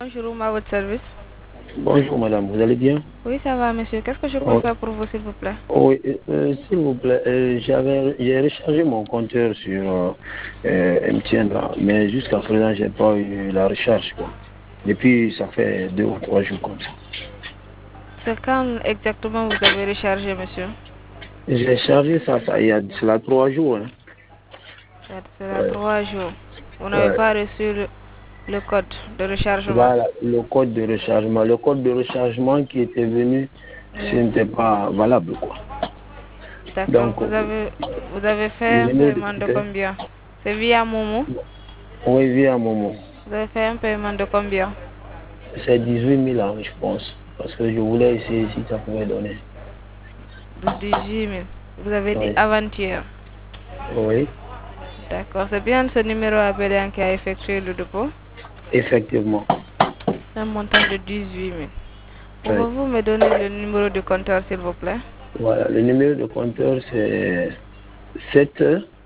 Bonjour, à votre service. Bonjour madame, vous allez bien? Oui, ça va, monsieur. Qu'est-ce que je peux Oh, faire pour vous, s'il vous plaît? oui, s'il vous plaît, j'ai rechargé mon compteur sur MTN là, mais jusqu'à présent j'ai pas eu la recharge quoi. Depuis ça fait 2 ou 3 jours comme ça. C'est quand exactement vous avez rechargé, monsieur? J'ai chargé ça il y a cela 3 jours. Hein. C'est là Ouais, 3 jours. Vous n'avez ouais. pas reçu le code de rechargement. Voilà, le code de rechargement. Le code de rechargement qui était venu, ce n'était pas valable quoi. D'accord. Donc, Vous avez fait le un numéro de paiement de compteur, combien? C'est via Momo. oui, via Momo. Vous avez fait un paiement de combien? C'est 18 000 ans, je pense. Parce que je voulais essayer si ça pouvait donner. De 18 000. Vous avez dit Oui. avant-hier. Oui, D'accord. C'est bien ce numéro appelé qui a effectué le dépôt. effectivement. Un montant de 18 000. Oui. Pouvez-vous me donner le numéro du compteur, s'il vous plaît? Voilà, le numéro de compteur, c'est 7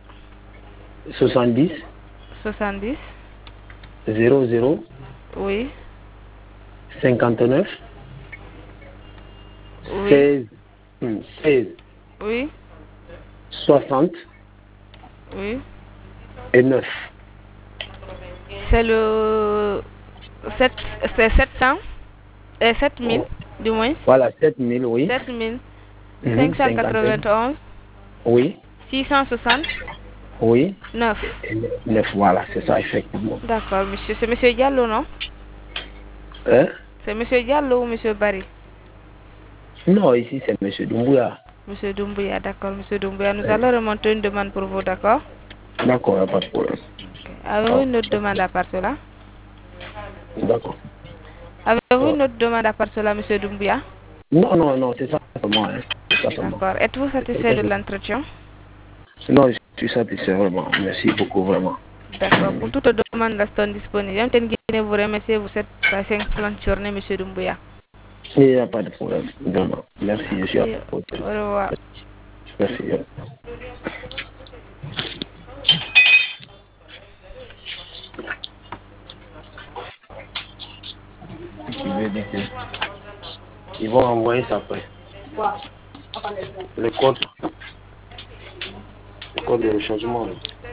70 70. 00 Oui. 59 Oui. 16 16 Oui. 60 Oui. et 9. C'est le 7, c'est 700 et 7000 Oh, du moins. voilà, 7000, oui. 51. 7591 Oui, 660 oui. 9. Et 9, voilà, c'est ça, effectivement. D'accord, monsieur. C'est monsieur Diallo, non? Hein? C'est monsieur Diallo ou monsieur Barry? Non, ici, c'est M. Doumbouya. Monsieur Doumbouya, d'accord, monsieur Doumbouya. Nous Oui. allons remonter une demande pour vous, d'accord? D'accord, il n'y a pas de problème. Ok. Avez-vous Ah, une autre demande à part cela? d'accord. Avez-vous Ah. une autre demande à part cela, monsieur Doumbouya? Non, non, non, c'est ça seulement. Hein. C'est ça seulement. D'accord. Êtes-vous satisfait de l'entretien? Non, je suis satisfait vraiment. Merci beaucoup, vraiment. D'accord. Pour toute demande, restons disponibles. Je vous remercie. Vous êtes passé une excellente journée, monsieur Doumbouya. Il n'y a pas de problème, vraiment. Merci, je suis à Merci. votre Au revoir. Merci. Je vais dire que ils vont envoyer ça après. Le code de rechargement.